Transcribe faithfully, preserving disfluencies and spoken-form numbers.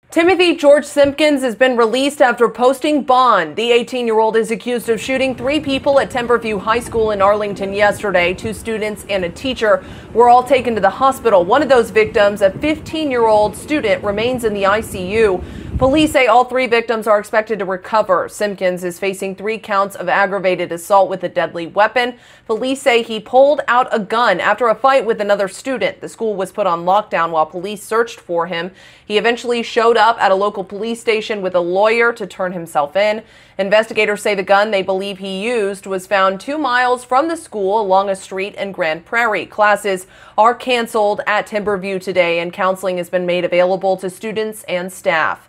Timothy George Simpkins has been released after posting bond. The eighteen-year-old is accused of shooting three people at Timberview High School in Arlington yesterday. Two students and a teacher were all taken to the hospital. One of those victims, a fifteen-year-old student, remains in the I C U. Police say all three victims are expected to recover. Simpkins is facing three counts of aggravated assault with a deadly weapon. Police say he pulled out a gun after a fight with another student. The school was put on lockdown while police searched for him. He eventually showed up at a local police station with a lawyer to turn himself in. Investigators say the gun they believe he used was found two miles from the school along a street in Grand Prairie. Classes are canceled at Timberview today, and counseling has been made available to students and staff.